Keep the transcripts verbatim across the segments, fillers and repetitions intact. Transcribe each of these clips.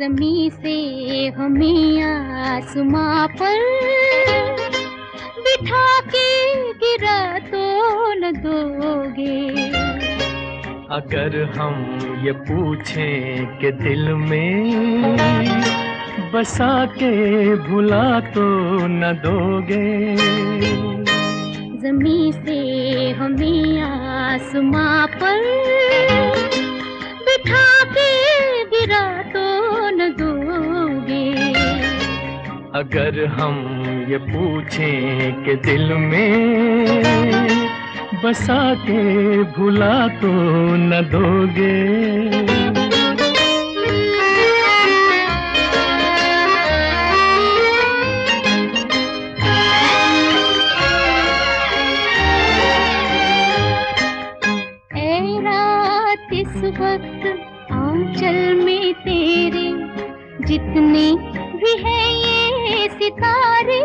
ज़मीं से हमें आसमां पर बिठा के गिरा तो न दोगे। अगर हम ये पूछें कि दिल में बसा के भुला तो न दोगे। ज़मीं से हमें आसमां पर बिठा के गिरा तो न दोगे। अगर हम ये पूछें कि दिल में बसा के भुला तो न दोगे। इस वक्त आंचल में तेरे जितने भी हैं ये सितारे,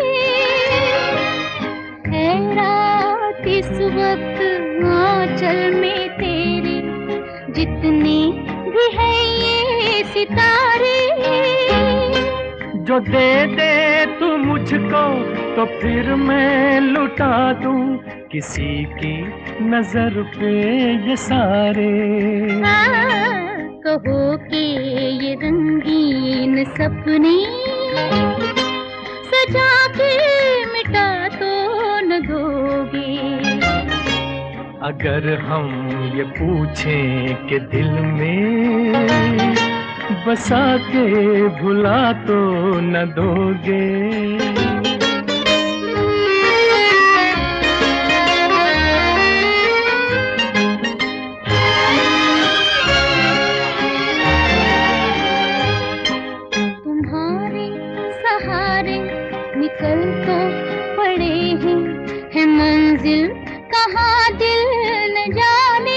है रात इस वक्त आंचल में तेरे जितने भी हैं ये सितारे। जो दे दे तू मुझको तो फिर मैं लुटा दूं किसी की नजर पे ये सारे। कहो कि ये रंगीन सपने सजा के मिटा तो न दोगे। अगर हम ये पूछें कि दिल में बसा के भुला तो न दोगे। सहारे निकल तो पड़े हैं, है मंजिल कहाँ दिल न जाने।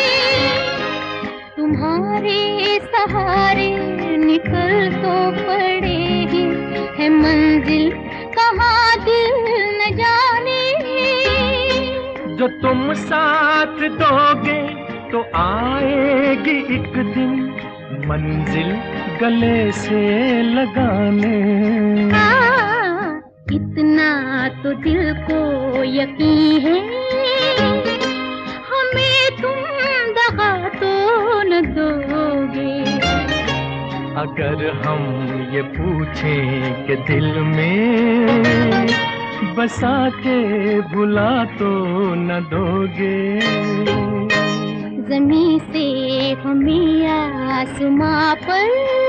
तुम्हारे सहारे निकल तो पड़े हैं, है मंजिल कहाँ दिल न जाने। जो तुम साथ दोगे तो आएगी एक दिन मंजिल गले से लगाने। हाँ, इतना तो दिल को यकीन है, हमें तुम दगा तो न दोगे। अगर हम ये पूछें कि दिल में बसा के भुला तो न दोगे। ज़मीं से हमें आसमां पर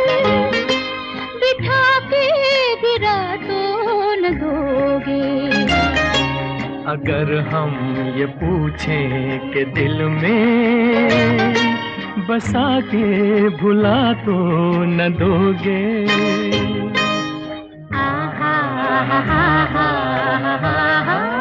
बिठा के गिरा तो न दोगे। अगर हम ये पूछें कि दिल में बसा के भुला तो न दोगे। आहा हा हा हा हा हा।